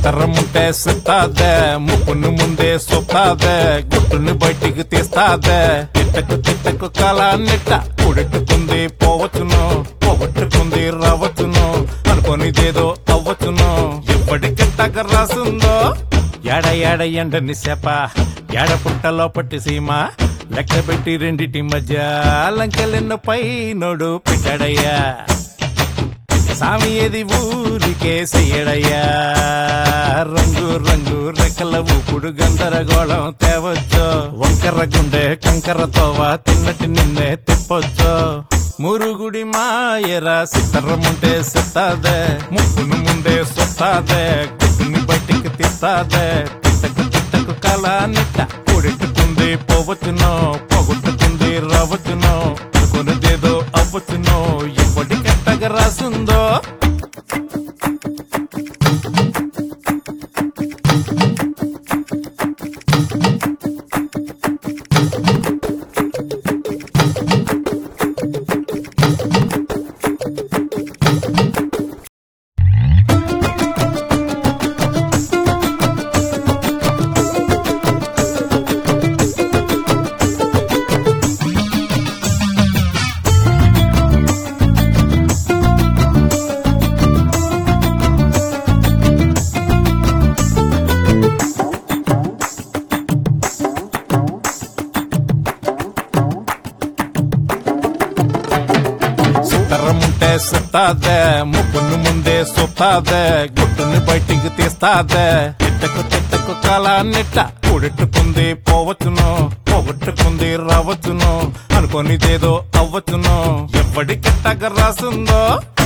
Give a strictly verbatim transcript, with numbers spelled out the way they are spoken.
సిత్తరముంటే సిత్తాదే ముక్కును ముందే సొత్తాదే గుట్టును బయటికి తీస్తాదే తిట్టకు తిట్టకు కాలాన్నిట్ట కూడెట్టుకుంది పోవచ్చును పోగొట్టుకుంది రావచ్చును అనుకోనిదేదో అవ్వచ్చును ఎప్పటికెట్టక రాసుందో ఏడ ఏడ ఎండని సేప ఏడ పుట్టలో పట్టి సీమ లెక్క పెట్టి రెండిటి మధ్య లంకెలెన్న పై నోడు పెట్టాడయ్యా సామి ఏది ఊరికే చెయ్యడయ్యా రంగు రంగు రెక్కల ఊపుడు గందరగోళం తేవచ్చో వంకర గుండె కంకర తోవ తిన్నటి నిన్నే తిప్పొచ్చో మురుగుడి మాయరా సిత్తరముంటే సిత్తాదే ముక్కును ముందే సొత్తాదే గుట్టుని బయటికి తీస్తాదే తిట్టకు తిట్టకు కళానిట్ట కూడెట్టుకుంది పోవచ్చునో పోగొట్టుకుంది రావచ్చునో అనుకున్నదేదో అవ్వచ్చునో ఎప్పటికెట్టగా రాసుందో సిత్తరముంటే సిత్తాదే ముక్కును ముందే సొత్తాదే గుట్టుని బయటికి తీస్తాదే తిట్టకు తిట్టకు కాలాన్నిట్ట కూడెట్టుకుంది పోవచ్చును పోగొట్టుకుంది రావచ్చును అనుకోనిదేదో అవ్వచ్చును ఎప్పటికెట్టగా రాసుందో